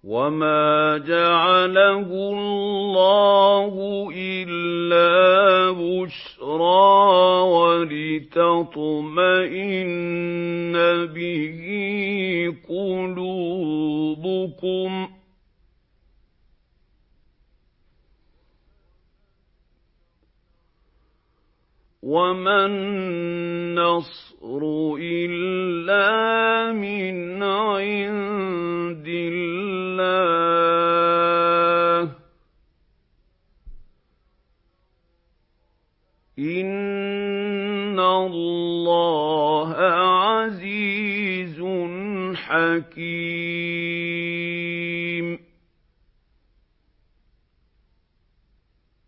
وَمَا جَعَلَهُ اللَّهُ إِلَّا بُشْرَىٰ وَلِتَطْمَئِنَّ بِهِ قُلُوبُكُمْ ۚ وَمَا النَّصْرُ إِلَّا مِنْ عِندِ اللَّهِ ۚ إِنَّ اللَّهَ عَزِيزٌ حَكِيمٌ.